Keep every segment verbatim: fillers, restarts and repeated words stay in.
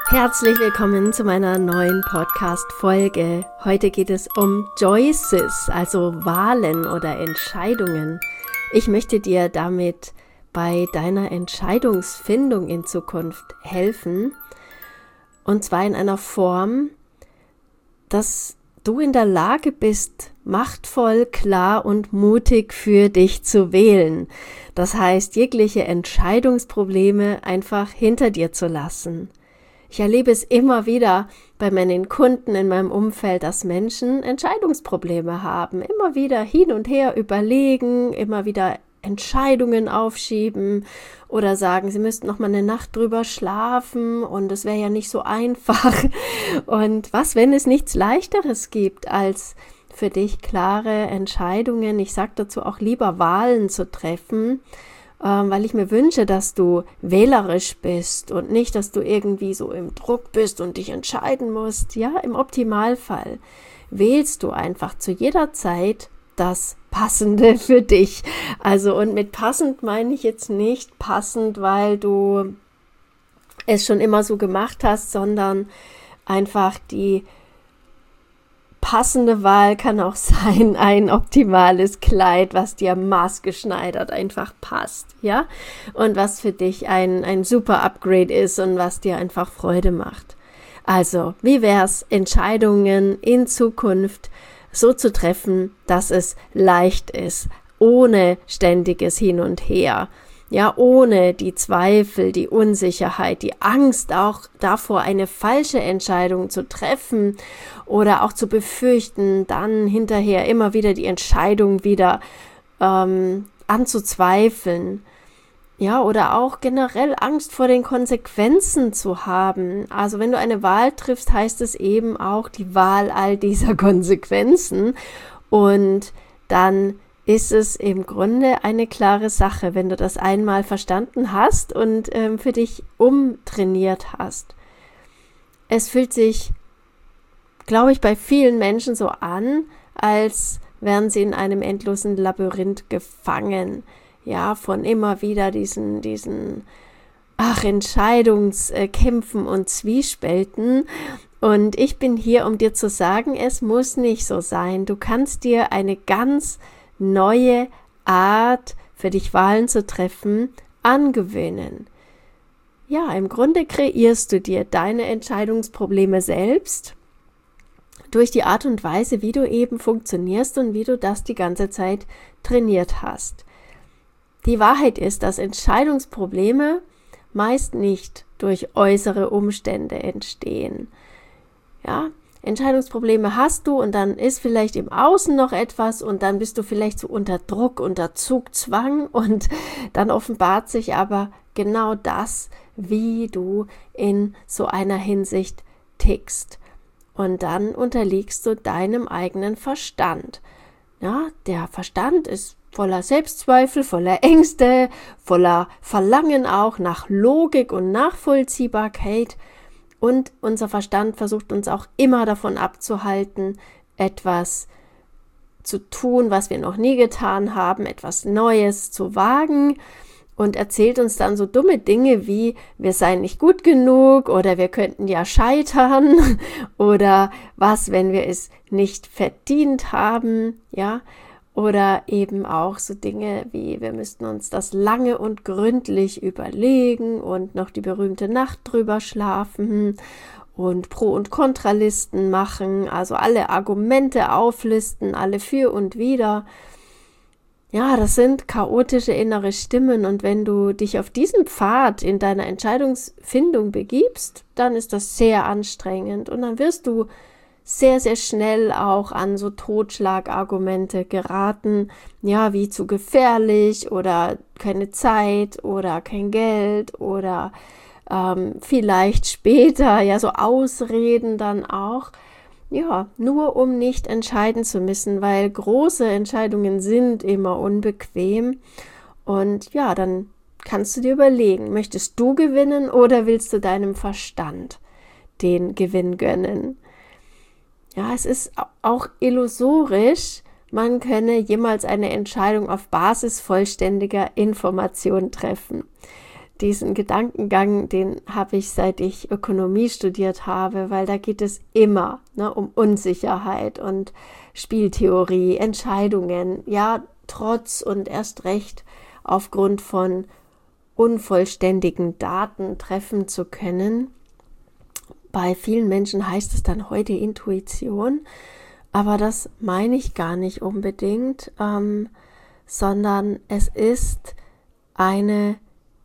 Herzlich willkommen zu meiner neuen Podcast-Folge. Heute geht es um Choices, also Wahlen oder Entscheidungen. Ich möchte dir damit bei deiner Entscheidungsfindung in Zukunft helfen. Und zwar in einer Form, dass du in der Lage bist, machtvoll, klar und mutig für dich zu wählen. Das heißt, jegliche Entscheidungsprobleme einfach hinter dir zu lassen. Ich erlebe es immer wieder bei meinen Kunden in meinem Umfeld, dass Menschen Entscheidungsprobleme haben, immer wieder hin und her überlegen, immer wieder Entscheidungen aufschieben oder sagen, sie müssten noch mal eine Nacht drüber schlafen und es wäre ja nicht so einfach. Und was, wenn es nichts Leichteres gibt, als für dich klare Entscheidungen, ich sage dazu auch lieber Wahlen zu treffen, weil ich mir wünsche, dass du wählerisch bist und nicht, dass du irgendwie so im Druck bist und dich entscheiden musst. Ja, im Optimalfall wählst du einfach zu jeder Zeit das Passende für dich. Also und mit passend meine ich jetzt nicht passend, weil du es schon immer so gemacht hast, sondern einfach die passende Wahl kann auch sein, ein optimales Kleid, was dir maßgeschneidert einfach passt, ja, und was für dich ein, ein super Upgrade ist und was dir einfach Freude macht. Also, wie wär's, Entscheidungen in Zukunft so zu treffen, dass es leicht ist, ohne ständiges Hin und Her, ja, ohne die Zweifel, die Unsicherheit, die Angst auch davor, eine falsche Entscheidung zu treffen oder auch zu befürchten, dann hinterher immer wieder die Entscheidung wieder ähm, anzuzweifeln. Ja, oder auch generell Angst vor den Konsequenzen zu haben. Also wenn du eine Wahl triffst, heißt es eben auch die Wahl all dieser Konsequenzen. Und dann ist es im Grunde eine klare Sache, wenn du das einmal verstanden hast und ähm, für dich umtrainiert hast. Es fühlt sich, glaube ich, bei vielen Menschen so an, als wären sie in einem endlosen Labyrinth gefangen. Ja, von immer wieder diesen, diesen, ach, Entscheidungskämpfen und Zwiespälten. Und ich bin hier, um dir zu sagen, es muss nicht so sein. Du kannst dir eine ganz neue Art, für dich Wahlen zu treffen, angewöhnen. Ja, im Grunde kreierst du dir deine Entscheidungsprobleme selbst durch die Art und Weise, wie du eben funktionierst und wie du das die ganze Zeit trainiert hast. Die Wahrheit ist, dass Entscheidungsprobleme meist nicht durch äußere Umstände entstehen. Ja, Entscheidungsprobleme hast du und dann ist vielleicht im Außen noch etwas und dann bist du vielleicht so unter Druck, unter Zugzwang und dann offenbart sich aber genau das, wie du in so einer Hinsicht tickst. Und dann unterliegst du deinem eigenen Verstand. Ja, der Verstand ist voller Selbstzweifel, voller Ängste, voller Verlangen auch nach Logik und Nachvollziehbarkeit. Und unser Verstand versucht uns auch immer davon abzuhalten, etwas zu tun, was wir noch nie getan haben, etwas Neues zu wagen und erzählt uns dann so dumme Dinge wie, wir seien nicht gut genug oder wir könnten ja scheitern oder was, wenn wir es nicht verdient haben, ja, oder eben auch so Dinge wie, wir müssten uns das lange und gründlich überlegen und noch die berühmte Nacht drüber schlafen und Pro- und Kontralisten machen, also alle Argumente auflisten, alle für und wider. Ja, das sind chaotische innere Stimmen und wenn du dich auf diesen Pfad in deiner Entscheidungsfindung begibst, dann ist das sehr anstrengend und dann wirst du sehr, sehr schnell auch an so Totschlagargumente geraten, ja, wie zu gefährlich oder keine Zeit oder kein Geld oder ähm, vielleicht später, ja, so Ausreden dann auch, ja, nur um nicht entscheiden zu müssen, weil große Entscheidungen sind immer unbequem und ja, dann kannst du dir überlegen, möchtest du gewinnen oder willst du deinem Verstand den Gewinn gönnen? Ja, es ist auch illusorisch, man könne jemals eine Entscheidung auf Basis vollständiger Information treffen. Diesen Gedankengang, den habe ich, seit ich Ökonomie studiert habe, weil da geht es immer, ne, um Unsicherheit und Spieltheorie, Entscheidungen, ja, trotz und erst recht aufgrund von unvollständigen Daten treffen zu können. Bei vielen Menschen heißt es dann heute Intuition, aber das meine ich gar nicht unbedingt, ähm, sondern es ist eine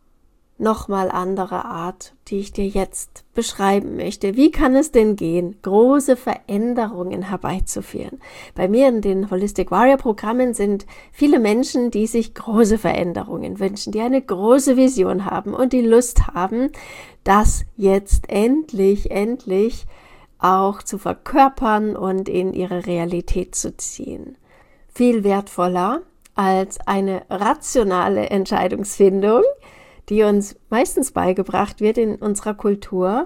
nochmal andere Art, die ich dir jetzt beschreiben möchte. Wie kann es denn gehen, große Veränderungen herbeizuführen? Bei mir in den Holistic Warrior Programmen sind viele Menschen, die sich große Veränderungen wünschen, die eine große Vision haben und die Lust haben, das jetzt endlich, endlich auch zu verkörpern und in ihre Realität zu ziehen. Viel wertvoller als eine rationale Entscheidungsfindung, die uns meistens beigebracht wird in unserer Kultur,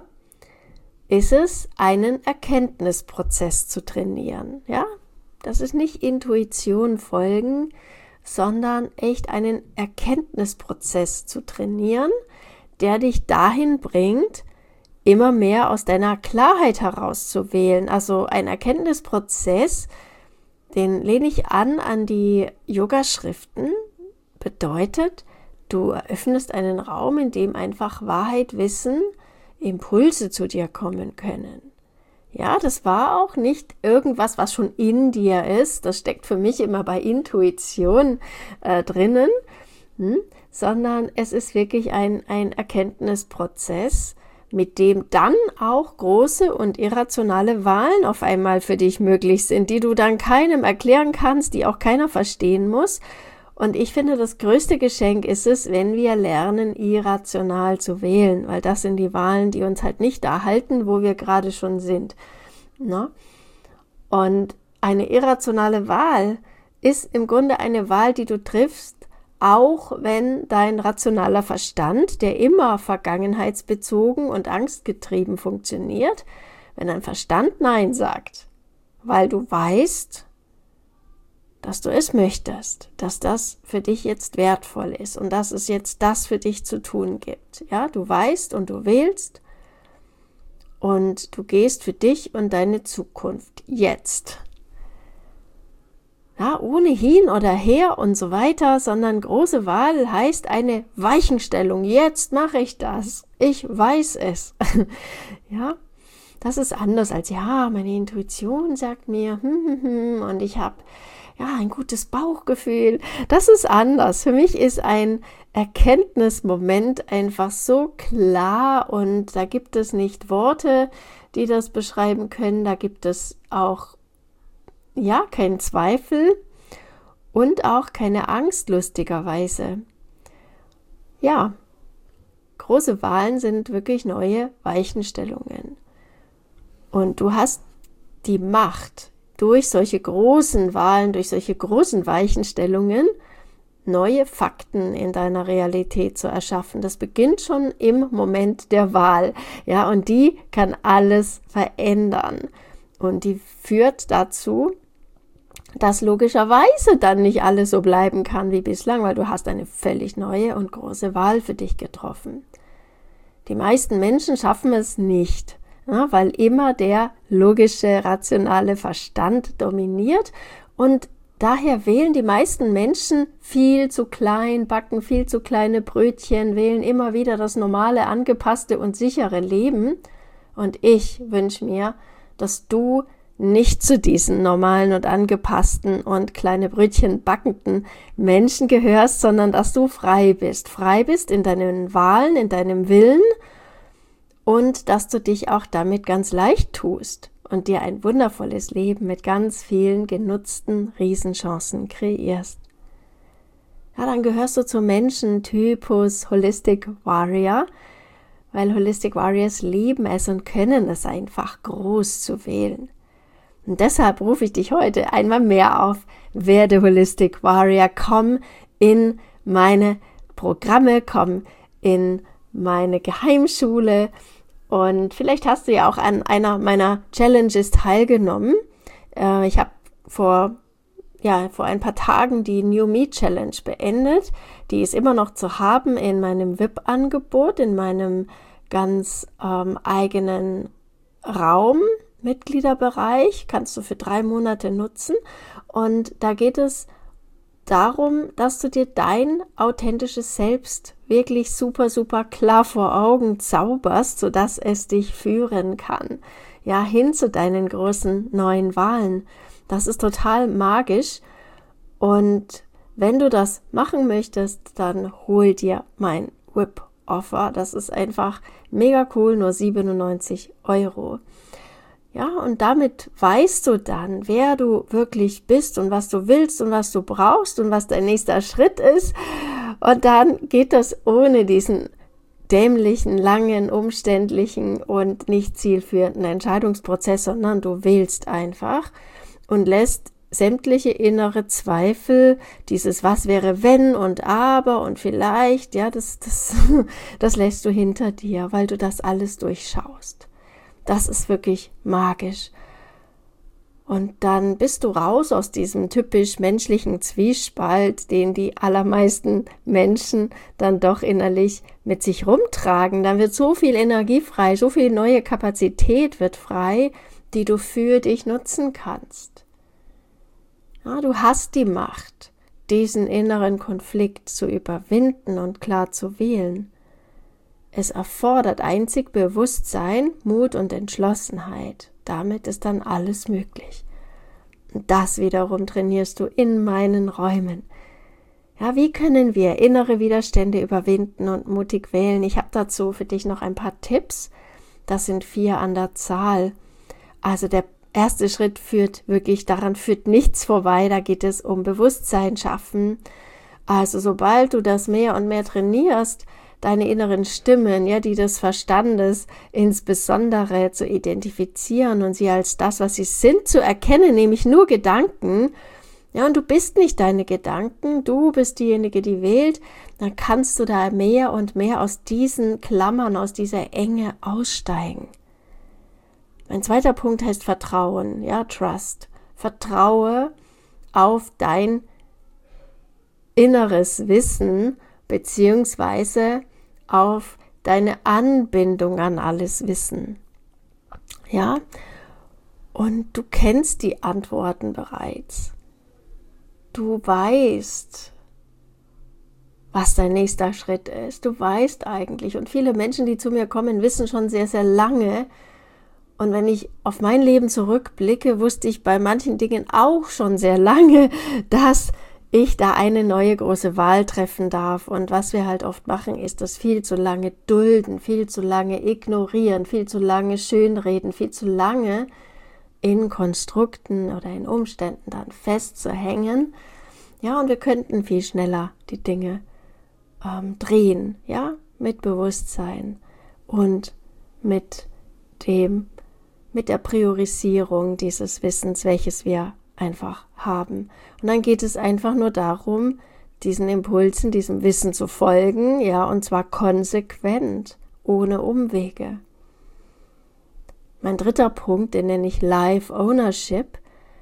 ist es, einen Erkenntnisprozess zu trainieren. Ja, das ist nicht Intuition folgen, sondern echt einen Erkenntnisprozess zu trainieren, der dich dahin bringt, immer mehr aus deiner Klarheit heraus zu wählen. Also ein Erkenntnisprozess, den lehne ich an an die Yoga-Schriften, bedeutet, du eröffnest einen Raum, in dem einfach Wahrheit, Wissen, Impulse zu dir kommen können. Ja, das war auch nicht irgendwas, was schon in dir ist. Das steckt für mich immer bei Intuition äh, drinnen, hm? sondern es ist wirklich ein, ein Erkenntnisprozess, mit dem dann auch große und irrationale Wahlen auf einmal für dich möglich sind, die du dann keinem erklären kannst, die auch keiner verstehen muss. Und ich finde, das größte Geschenk ist es, wenn wir lernen, irrational zu wählen, weil das sind die Wahlen, die uns halt nicht da halten, wo wir gerade schon sind. Ne? Und eine irrationale Wahl ist im Grunde eine Wahl, die du triffst, auch wenn dein rationaler Verstand, der immer vergangenheitsbezogen und angstgetrieben funktioniert, wenn dein Verstand Nein sagt, weil du weißt, dass du es möchtest, dass das für dich jetzt wertvoll ist und dass es jetzt das für dich zu tun gibt. Ja, du weißt und du wählst und du gehst für dich und deine Zukunft jetzt. Ja, ohne hin oder her und so weiter, sondern große Wahl heißt eine Weichenstellung. Jetzt mache ich das. Ich weiß es. Ja, das ist anders als, ja, meine Intuition sagt mir, hm, hm, hm, und ich habe ja, ein gutes Bauchgefühl. Das ist anders. Für mich ist ein Erkenntnismoment einfach so klar und da gibt es nicht Worte, die das beschreiben können. Da gibt es auch, ja, keinen Zweifel und auch keine Angst, lustigerweise. Ja, große Wahlen sind wirklich neue Weichenstellungen. Und du hast die Macht, durch solche großen Wahlen, durch solche großen Weichenstellungen neue Fakten in deiner Realität zu erschaffen. Das beginnt schon im Moment der Wahl, ja, und die kann alles verändern. Und die führt dazu, dass logischerweise dann nicht alles so bleiben kann wie bislang, weil du hast eine völlig neue und große Wahl für dich getroffen. Die meisten Menschen schaffen es nicht, ja, weil immer der logische, rationale Verstand dominiert und daher wählen die meisten Menschen viel zu klein, backen viel zu kleine Brötchen, wählen immer wieder das normale, angepasste und sichere Leben. Und ich wünsche mir, dass du nicht zu diesen normalen und angepassten und kleine Brötchen backenden Menschen gehörst, sondern dass du frei bist. Frei bist in deinen Wahlen, in deinem Willen, und dass du dich auch damit ganz leicht tust und dir ein wundervolles Leben mit ganz vielen genutzten Riesenchancen kreierst. Ja, dann gehörst du zum Menschentypus Holistic Warrior, weil Holistic Warriors lieben es und können es einfach, groß zu wählen. Und deshalb rufe ich dich heute einmal mehr auf, werde Holistic Warrior, komm in meine Programme, komm in meine Geheimschule und vielleicht hast du ja auch an einer meiner Challenges teilgenommen. Äh, ich habe vor, ja, vor ein paar Tagen die New Me Challenge beendet. Die ist immer noch zu haben in meinem V I P-Angebot, in meinem ganz ähm, eigenen Raum, Mitgliederbereich, kannst du für drei Monate nutzen. Und da geht es darum, dass du dir dein authentisches Selbst wirklich super, super klar vor Augen zauberst, sodass es dich führen kann. Ja, hin zu deinen großen neuen Wahlen. Das ist total magisch. Und wenn du das machen möchtest, dann hol dir mein V I P-Offer. Das ist einfach mega cool, nur siebenundneunzig Euro. Ja, und damit weißt du dann, wer du wirklich bist und was du willst und was du brauchst und was dein nächster Schritt ist. Und dann geht das ohne diesen dämlichen, langen, umständlichen und nicht zielführenden Entscheidungsprozess, sondern du wählst einfach und lässt sämtliche innere Zweifel, dieses was wäre wenn und aber und vielleicht, ja, das, das, das lässt du hinter dir, weil du das alles durchschaust. Das ist wirklich magisch. Und dann bist du raus aus diesem typisch menschlichen Zwiespalt, den die allermeisten Menschen dann doch innerlich mit sich rumtragen. Dann wird so viel Energie frei, so viel neue Kapazität wird frei, die du für dich nutzen kannst. Ja, du hast die Macht, diesen inneren Konflikt zu überwinden und klar zu wählen. Es erfordert einzig Bewusstsein, Mut und Entschlossenheit. Damit ist dann alles möglich. Und das wiederum trainierst du in meinen Räumen. Ja, wie können wir innere Widerstände überwinden und mutig wählen? Ich habe dazu für dich noch ein paar Tipps. Das sind vier an der Zahl. Also der erste Schritt führt wirklich, daran führt nichts vorbei. Da geht es um Bewusstsein schaffen. Also sobald du das mehr und mehr trainierst, deine inneren Stimmen, ja, die des Verstandes insbesondere zu identifizieren und sie als das, was sie sind, zu erkennen, nämlich nur Gedanken. Ja, und du bist nicht deine Gedanken, du bist diejenige, die wählt, dann kannst du da mehr und mehr aus diesen Klammern, aus dieser Enge aussteigen. Mein zweiter Punkt heißt Vertrauen, ja, Trust. Vertraue auf dein inneres Wissen, beziehungsweise auf deine Anbindung an alles Wissen. Ja, und du kennst die Antworten bereits. Du weißt, was dein nächster Schritt ist. Du weißt eigentlich, und viele Menschen, die zu mir kommen, wissen schon sehr, sehr lange. Und wenn ich auf mein Leben zurückblicke, wusste ich bei manchen Dingen auch schon sehr lange, dass ich da eine neue große Wahl treffen darf. Und was wir halt oft machen, ist das viel zu lange dulden, viel zu lange ignorieren, viel zu lange schönreden, viel zu lange in Konstrukten oder in Umständen dann festzuhängen. Ja, und wir könnten viel schneller die Dinge ähm, drehen, ja, mit Bewusstsein und mit dem, mit der Priorisierung dieses Wissens, welches wir einfach haben. Und dann geht es einfach nur darum, diesen Impulsen, diesem Wissen zu folgen, ja, und zwar konsequent, ohne Umwege. Mein dritter Punkt, den nenne ich Life Ownership.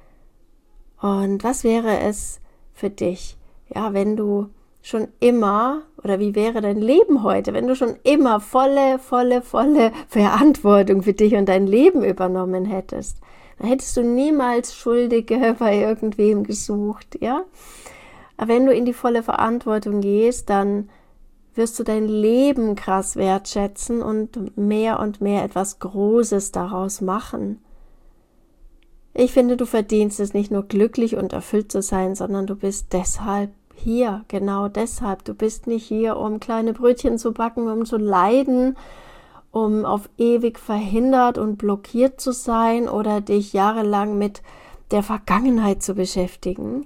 Und was wäre es für dich, ja, wenn du schon immer, oder wie wäre dein Leben heute, wenn du schon immer volle, volle, volle Verantwortung für dich und dein Leben übernommen hättest? Dann hättest du niemals Schuldige bei irgendwem gesucht, ja? Aber wenn du in die volle Verantwortung gehst, dann wirst du dein Leben krass wertschätzen und mehr und mehr etwas Großes daraus machen. Ich finde, du verdienst es nicht nur glücklich und erfüllt zu sein, sondern du bist deshalb hier, genau deshalb. Du bist nicht hier, um kleine Brötchen zu backen, um zu leiden, um auf ewig verhindert und blockiert zu sein oder dich jahrelang mit der Vergangenheit zu beschäftigen.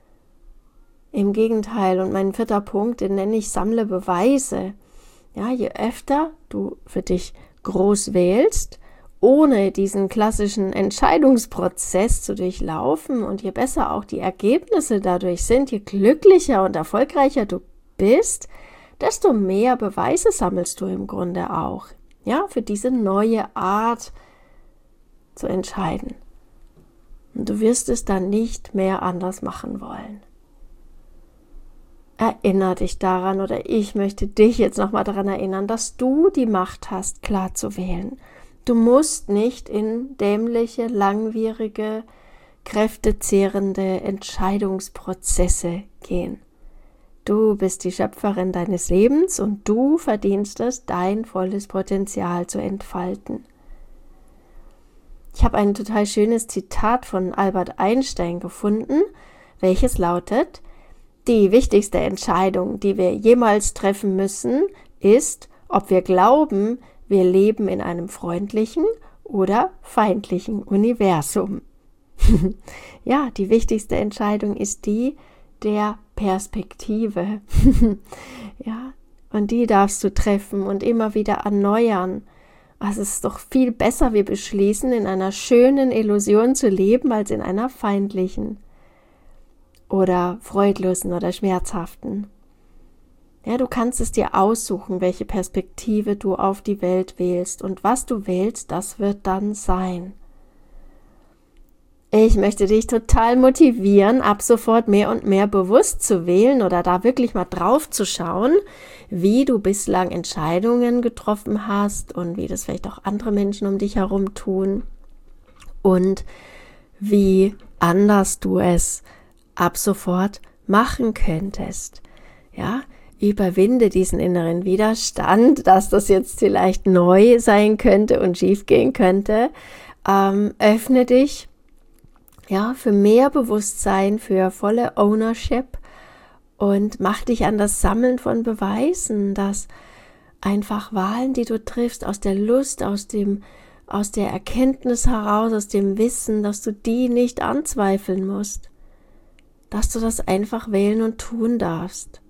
Im Gegenteil, und mein vierter Punkt, den nenne ich sammle Beweise. Ja, je öfter du für dich groß wählst, ohne diesen klassischen Entscheidungsprozess zu durchlaufen und je besser auch die Ergebnisse dadurch sind, je glücklicher und erfolgreicher du bist, desto mehr Beweise sammelst du im Grunde auch, ja, für diese neue Art zu entscheiden. Und du wirst es dann nicht mehr anders machen wollen. erinnere dich daran oder ich möchte dich jetzt nochmal daran erinnern, dass du die Macht hast, klar zu wählen. Du musst nicht in dämliche, langwierige, kräftezehrende Entscheidungsprozesse gehen. Du bist die Schöpferin deines Lebens und du verdienst es, dein volles Potenzial zu entfalten. Ich habe ein total schönes Zitat von Albert Einstein gefunden, welches lautet: Die wichtigste Entscheidung, die wir jemals treffen müssen, ist, ob wir glauben, wir leben in einem freundlichen oder feindlichen Universum. Ja, die wichtigste Entscheidung ist die der Perspektive. Ja, und die darfst du treffen und immer wieder erneuern. Also es ist doch viel besser, wir beschließen, in einer schönen Illusion zu leben, als in einer feindlichen oder freudlosen oder schmerzhaften. Ja, du kannst es dir aussuchen, welche Perspektive du auf die Welt wählst, und was du wählst, das wird dann sein. Ich möchte dich total motivieren, ab sofort mehr und mehr bewusst zu wählen oder da wirklich mal drauf zu schauen, wie du bislang Entscheidungen getroffen hast und wie das vielleicht auch andere Menschen um dich herum tun und wie anders du es ab sofort machen könntest. Ja, überwinde diesen inneren Widerstand, dass das jetzt vielleicht neu sein könnte und schief gehen könnte. Ähm, öffne dich ja, für mehr Bewusstsein, für volle Ownership und mach dich an das Sammeln von Beweisen, dass einfach Wahlen, die du triffst, aus der Lust, aus dem, aus der Erkenntnis heraus, aus dem Wissen, dass du die nicht anzweifeln musst, dass du das einfach wählen und tun darfst.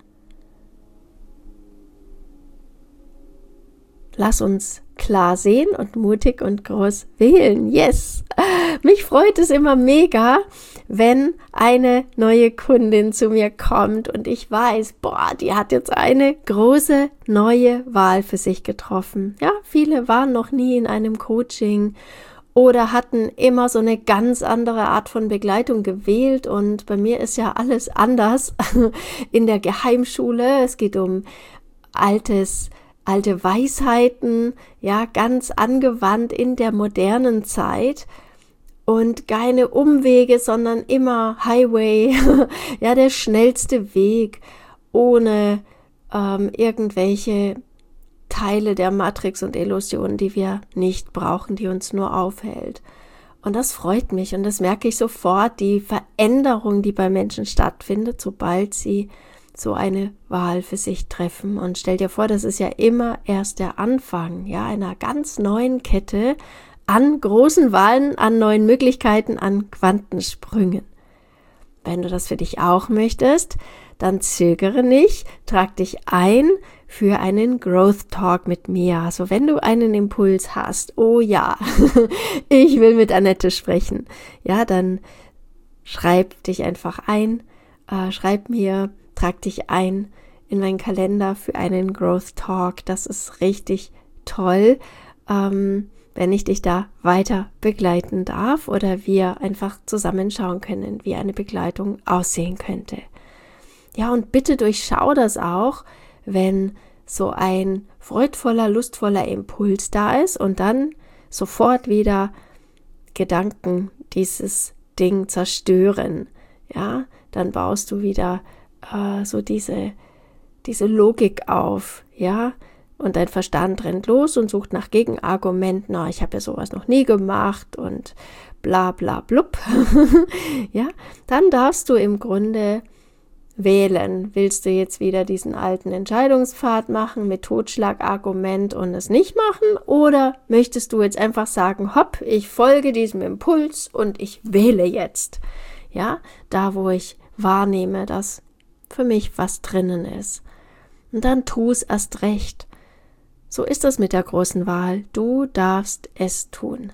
Lass uns klar sehen und mutig und groß wählen. Yes! Mich freut es immer mega, wenn eine neue Kundin zu mir kommt und ich weiß, boah, die hat jetzt eine große neue Wahl für sich getroffen. Ja, viele waren noch nie in einem Coaching oder hatten immer so eine ganz andere Art von Begleitung gewählt, und bei mir ist ja alles anders in der Geheimschule. Es geht um altes alte Weisheiten, ja, ganz angewandt in der modernen Zeit und keine Umwege, sondern immer Highway, ja, der schnellste Weg, ohne ähm, irgendwelche Teile der Matrix und Illusion, die wir nicht brauchen, die uns nur aufhält. Und das freut mich und das merke ich sofort, die Veränderung, die bei Menschen stattfindet, sobald sie so eine Wahl für sich treffen. Und stell dir vor, das ist ja immer erst der Anfang, ja, einer ganz neuen Kette an großen Wahlen, an neuen Möglichkeiten, an Quantensprüngen. Wenn du das für dich auch möchtest, dann zögere nicht, trag dich ein für einen Growth Talk mit mir. Also wenn du einen Impuls hast, oh ja, ich will mit Annette sprechen, ja, dann schreib dich einfach ein, äh, schreib mir, trag dich ein in meinen Kalender für einen Growth Talk. Das ist richtig toll, ähm, wenn ich dich da weiter begleiten darf oder wir einfach zusammenschauen können, wie eine Begleitung aussehen könnte. Ja, und bitte durchschau das auch, wenn so ein freudvoller, lustvoller Impuls da ist und dann sofort wieder Gedanken dieses Ding zerstören. Ja, dann baust du wieder äh, so diese, diese Logik auf, ja, und dein Verstand rennt los und sucht nach Gegenargumenten, na, ich habe ja sowas noch nie gemacht und bla bla blub. Ja, dann darfst du im Grunde wählen. Willst du jetzt wieder diesen alten Entscheidungspfad machen mit Totschlagargument und es nicht machen, oder möchtest du jetzt einfach sagen, hopp, ich folge diesem Impuls und ich wähle jetzt, ja, da wo ich wahrnehme, dass für mich was drinnen ist. Und dann tu es erst recht. So ist das mit der großen Wahl. Du darfst es tun.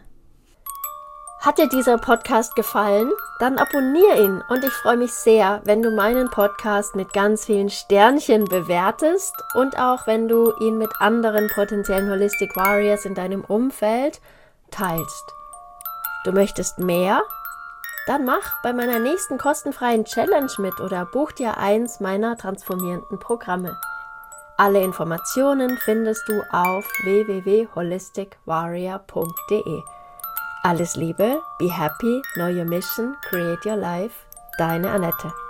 Hat dir dieser Podcast gefallen? Dann abonniere ihn und ich freue mich sehr, wenn du meinen Podcast mit ganz vielen Sternchen bewertest und auch wenn du ihn mit anderen potenziellen Holistic Warriors in deinem Umfeld teilst. Du möchtest mehr? Dann mach bei meiner nächsten kostenfreien Challenge mit oder buch dir eins meiner transformierenden Programme. Alle Informationen findest du auf w w w punkt holistic warrior punkt d e. Alles Liebe, be happy, know your mission, create your life, deine Annette.